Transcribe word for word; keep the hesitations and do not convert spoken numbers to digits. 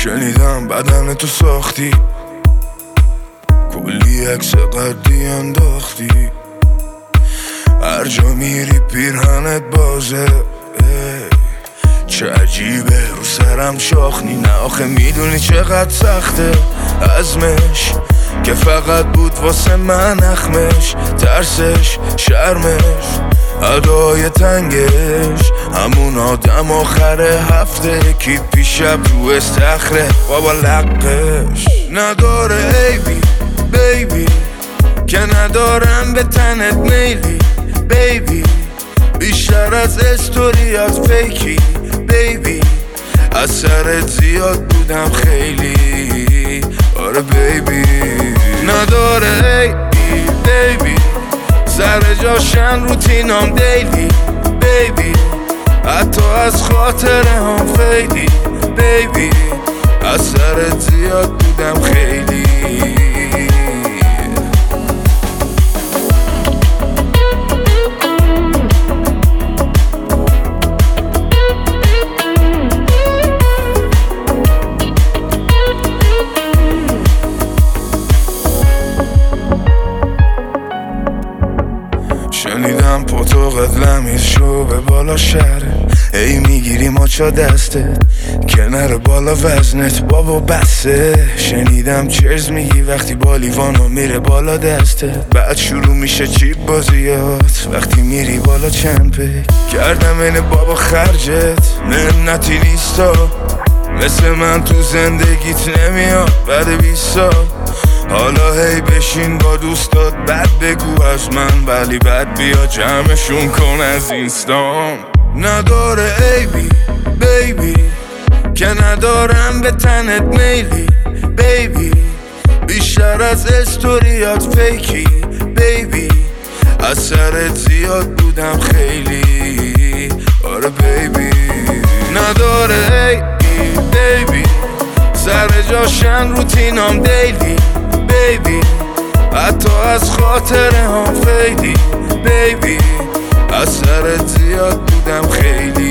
شنیدم بدن تو ساختی، کلی عکس قدی انداختی، هر جا میری پیرهنت بازه. چه عجیبه رو سرم شاخنی، نه آخه میدونی چقدر سخته عزمش، که فقط بود واسه من اخمش، ترسش، شرمش، ادای تنگش، همون آدم آخر هفته کی پیشب رو استخره بابا لقش نداره ایبی بیبی، که ندارم به تنت میلی بیبی، بیشتر از استوریات فیکی بیبی، از سرت زیاد بودم خیلی آره بیبی، نداره ایبی بیبی، سر جاشن روتینام دیلی بیبی، حتی از خاطر هم فیلی بیبی، از سرت زیاد بودم خیلی. شنیدم پاتوقت لمیز شو به بالا شهره، ای میگیری ماچا دستت کنار بالا وزنت بابا بسه. شنیدم چرز میگی وقتی با لیوانو میره بالا دستت، بعد شروع میشه چیپ بازیات وقتی میری بالا چند پیک، کردم این بابا خرجت منتی نیستا، مثل من تو زندگیت نمیاد بعد بیست سال، حالا هی بشین با دوستات بد بگو از من، ولی بد بیا جمعشون کن از اینستام. نداره ایبی بیبی، که ندارم به تنت میلی بیبی، بیشتر از استوریات فیکی بیبی، از سرت زیاد بودم خیلی آره بیبی، نداره ایبی بیبی، سر جاشن روتینام دیلی بیبی، حتی از خاطر هم فیلی بیبی، از سرت زیاد بودم خیلی.